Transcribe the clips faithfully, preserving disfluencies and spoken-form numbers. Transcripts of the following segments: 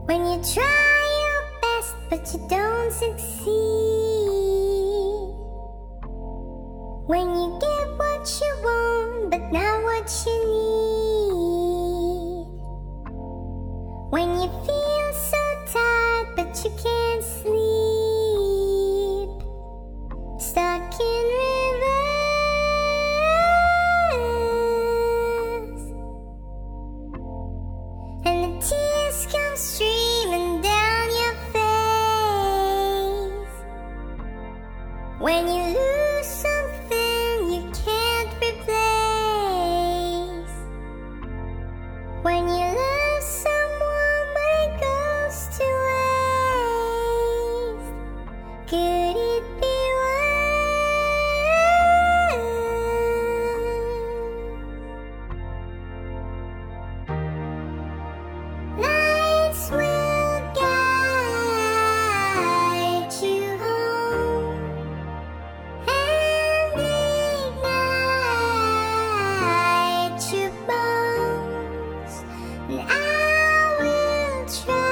When you try your best but you don't succeed, when you get what you want but not what you need, when you feel so tired but you can't sleep, stuck in reverse, and the tears come streaming down your face. When you lose something you can't replace, when you love someone but it goes to waste, could it be worse? Lights will guide you home and ignite your bones, and I will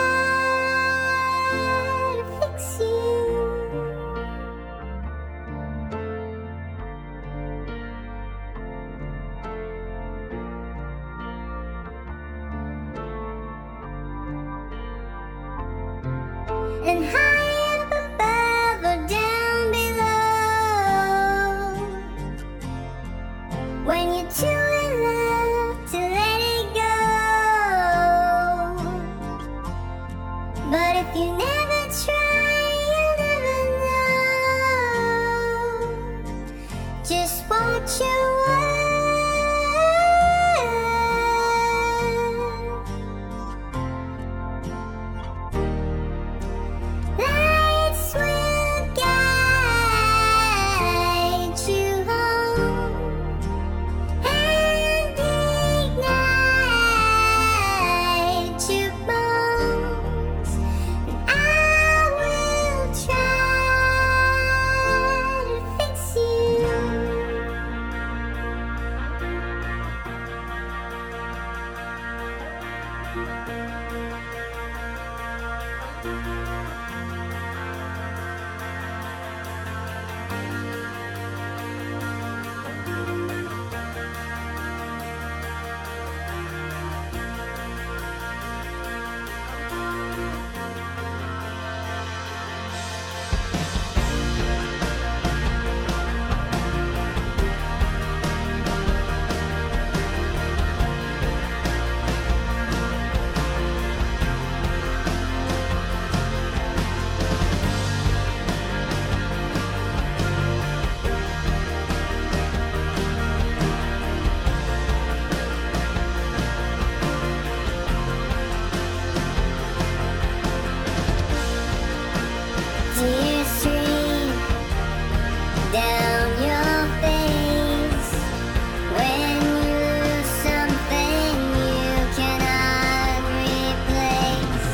try to fix you. And high up above or down below, when you're too in love to let it go. But if you never try, you'll never know. Just watch your world. Lights will guide you home and ignite your bones, and I will try to fix you. Tears stream down your face when you lose something you cannot replace.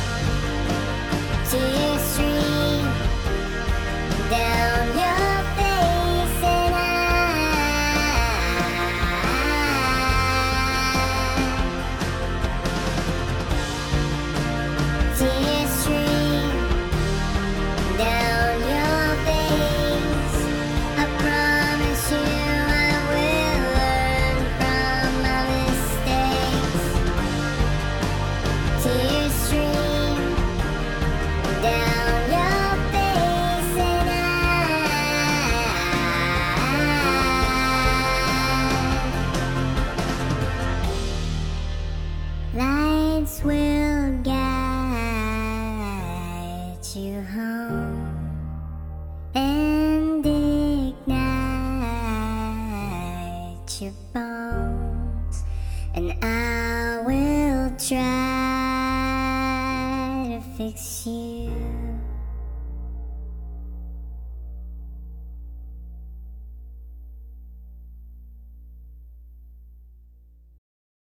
Tears stream down your face, and I tears stream down your face. I promise you I will learn from my mistakes. Tears stream down your face, and I lights will guide you home and ignite your bones, and I will try to fix you.